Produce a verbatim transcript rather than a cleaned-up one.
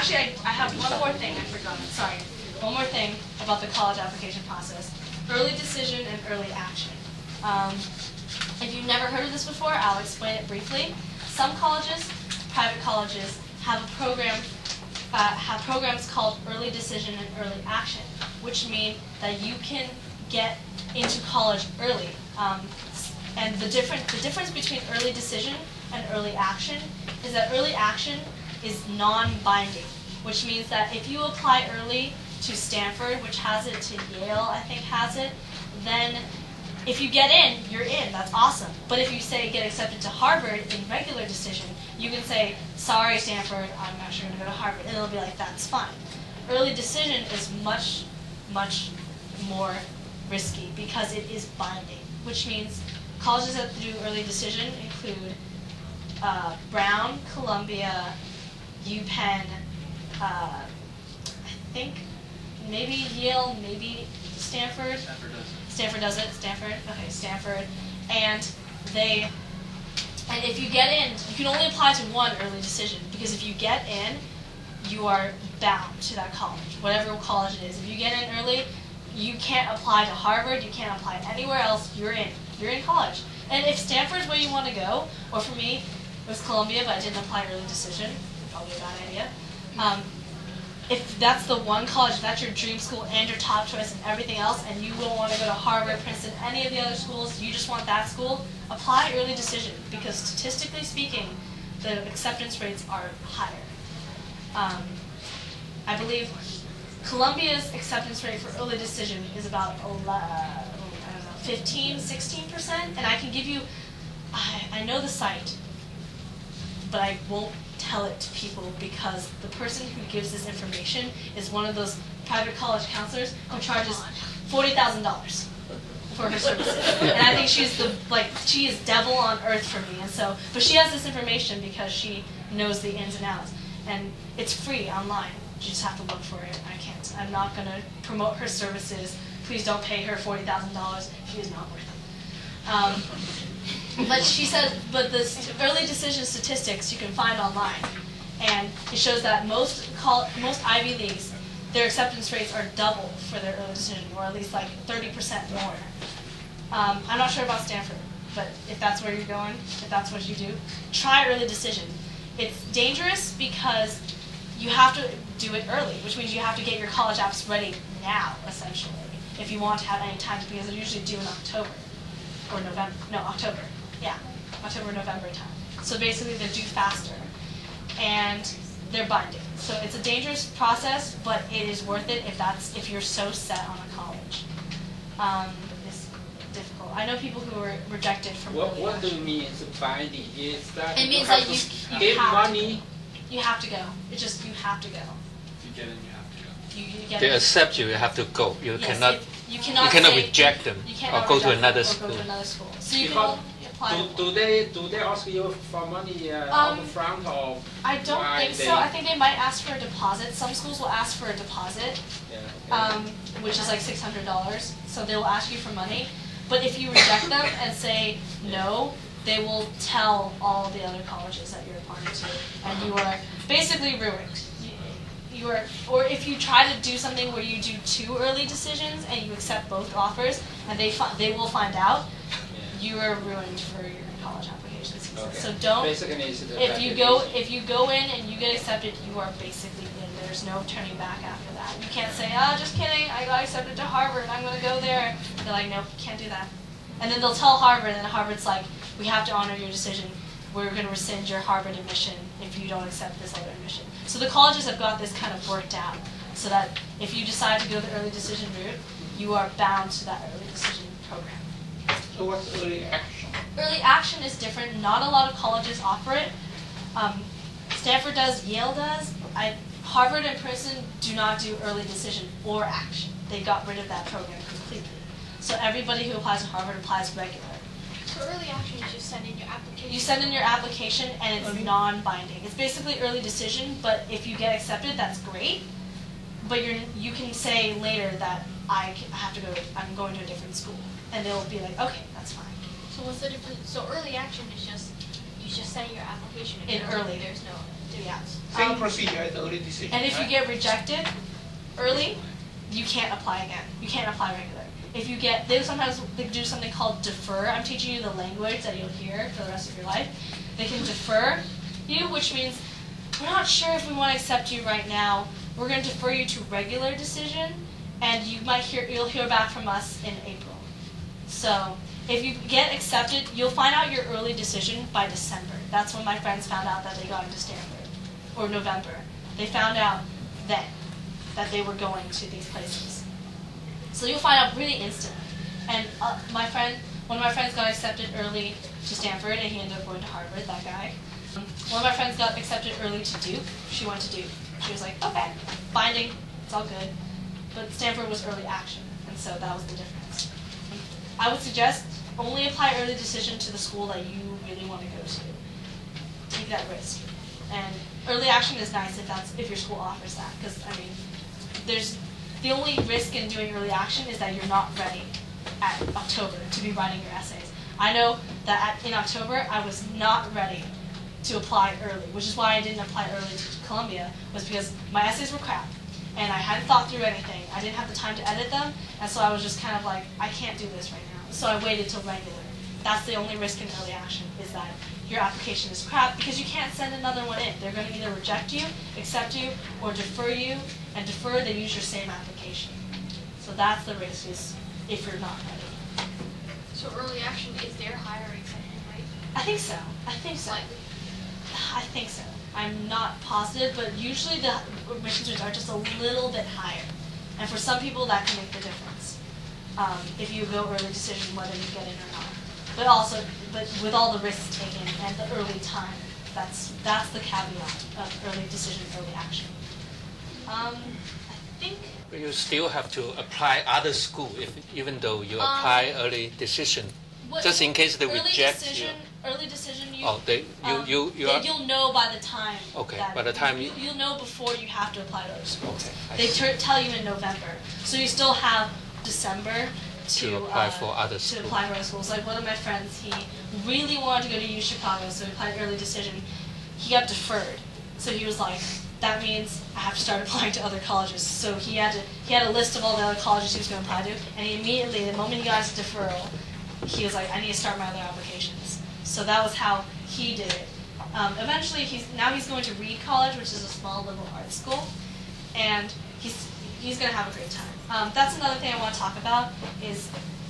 actually, I, I have one more thing I forgot. Sorry. One more thing about the college application process. Early decision and early action. Um, if you've never heard of this before, I'll explain it briefly. Some colleges, private colleges, have a program, uh, have programs called early decision and early action, which mean that you can get into college early. Um, and the different the difference between early decision and early action is that early action is non-binding, which means that if you apply early to Stanford, which has it, to Yale, I think has it, then if you get in, you're in. That's awesome. But if you say get accepted to Harvard in regular decision, you can say, sorry, Stanford, I'm actually going to go to Harvard. And it'll be like, that's fine. Early decision is much, much more risky because it is binding, which means colleges that do early decision include uh, Brown, Columbia, UPenn, uh, I think maybe Yale, maybe Stanford. Stanford does it. Stanford does it. Stanford. Okay, Stanford. And they, and if you get in, you can only apply to one early decision because if you get in, you are bound to that college, whatever college it is. If you get in early, you can't apply to Harvard. You can't apply anywhere else. You're in. You're in college. And if Stanford's where you want to go, or for me, it was Columbia, but I didn't apply early decision. Probably a bad idea. Um, if that's the one college, if that's your dream school and your top choice and everything else, and you don't want to go to Harvard, Princeton, any of the other schools, you just want that school, apply early decision because statistically speaking, the acceptance rates are higher. Um, I believe Columbia's acceptance rate for early decision is about fifteen, sixteen percent, and I can give you, I, I know the site, but I won't tell it to people because the person who gives this information is one of those private college counselors who charges forty thousand dollars for her services. And I think she's the, like, she is devil on earth for me. And so, but she has this information because she knows the ins and outs. And it's free online. You just have to look for it. I can't, I'm not going to promote her services. Please don't pay her forty thousand dollars. She is not worth it. Um, But she said, but the early decision statistics you can find online, and it shows that most call, most Ivy Leagues, their acceptance rates are double for their early decision, or at least like thirty percent more. Um, I'm not sure about Stanford, but if that's where you're going, if that's what you do, try early decision. It's dangerous because you have to do it early, which means you have to get your college apps ready now, essentially, if you want to have any time, because they're usually due in October or November. No, October. Yeah, October, November time. So basically they're due faster, and they're binding. So it's a dangerous process, but it is worth it if that's if you're so set on a college. Um, it's difficult. I know people who were rejected from What, early what do action. you mean it's binding? Is that It you means have that to you- you give have to. money? You have to go. It's just you have to go. If you get in, you have to go. You, you get They it. accept you, you have to go. You Yes, cannot, it- you cannot, you cannot say- reject them you or cannot go to reject another them or school. Go to another school. So you Because can only apply. Do, to do one. they do they ask you for money uh, Um, up front or I don't why think they, so. I think they might ask for a deposit. Some schools will ask for a deposit, yeah, okay. um, which is like six hundred dollars. So they will ask you for money. But if you reject them and say no, they will tell all the other colleges that you're applying to, and you are basically ruined. You, you are, or if you try to do something where you do two early decisions and you accept both offers, and they fi they will find out, you are ruined for your college application season. Okay. So don't. Basically, it's the If you go, application. if you go in and you get accepted, you are basically in. There's no turning back after that. You can't say, "Oh, just kidding. I got accepted to Harvard. I'm going to go there." They're like, "Nope, can't do that." And then they'll tell Harvard, and Harvard's like, "We have to honor your decision. We're going to rescind your Harvard admission if you don't accept this other admission." So the colleges have got this kind of worked out, so that if you decide to go the early decision route, you are bound to that early decision program. So what's early action? Early action is different. Not a lot of colleges offer it. Um, Stanford does, Yale does. I, Harvard and Princeton do not do early decision or action. They got rid of that program completely. So everybody who applies to Harvard applies regular. So early action, you just send in your application. You send in your application and it's non-binding. It's basically early decision, but if you get accepted, that's great. But you're, you can say later that I, c- I have to go, I'm going to a different school. And they'll be like, okay, that's fine. So what's the difference? So early action is just you just send your application In and early. There's no. three hours. Same Um, procedure as early decision. And if you right? get rejected early, you can't apply again. You can't apply regular. If you get, they sometimes they do something called defer. I'm teaching you the language that you'll hear for the rest of your life. They can defer you, which means we're not sure if we want to accept you right now. We're going to defer you to regular decision, and you might hear you'll hear back from us in April. So if you get accepted, you'll find out your early decision by December. That's when my friends found out that they got into Stanford, or November. They found out then that they were going to these places. So you'll find out really instantly. And uh, my friend, one of my friends got accepted early to Stanford, and he ended up going to Harvard, that guy. Um, one of my friends got accepted early to Duke. She went to Duke. She was like, okay, binding, it's all good. But Stanford was early action, and so that was the difference. I would suggest only apply early decision to the school that you really want to go to. Take that risk. And early action is nice if that's if your school offers that, because I mean, there's the only risk in doing early action is that you're not ready at October to be writing your essays. I know that at, in October I was not ready to apply early, which is why I didn't apply early to Columbia, was because my essays were crap, and I hadn't thought through anything. I didn't have the time to edit them, and so I was just kind of like, I can't do this right now. So I waited till regular. That's the only risk in early action, is that your application is crap because you can't send another one in. They're going to either reject you, accept you, or defer you, and defer, they use your same application. So that's the risk, is if you're not ready. So early action is their hiring something, right? I think so. I think so. Slightly. I think so. I'm not positive, but usually the admissions rates are just a little bit higher. And for some people, that can make the difference. Um, if you go early decision, whether you get in or not. But also, but with all the risks taken and the early time, that's that's the caveat of early decision, early action. Um, I think. But you still have to apply other school, if, even though you Um, apply early decision, What- just in case they early reject decision, you. Early decision, you. Oh, they, you, um, you, you they- are, You'll know by the time. Okay, that- by the time you, you- you'll know before you have to apply to other schools. Okay, I They see. ter- tell you in November, so you still have December to, To apply uh, for other to school. apply for other schools. Like one of my friends, he really wanted to go to U Chicago, so he applied early decision. He got deferred, so he was like, that means I have to start applying to other colleges. So he had to he had a list of all the other colleges he was going to apply to, and he immediately, the moment he got his deferral, he was like, I need to start my other applications. So that was how he did it. Um, eventually, he's now he's going to Reed College, which is a small liberal arts school, and he's he's going to have a great time. Um, that's another thing I want to talk about is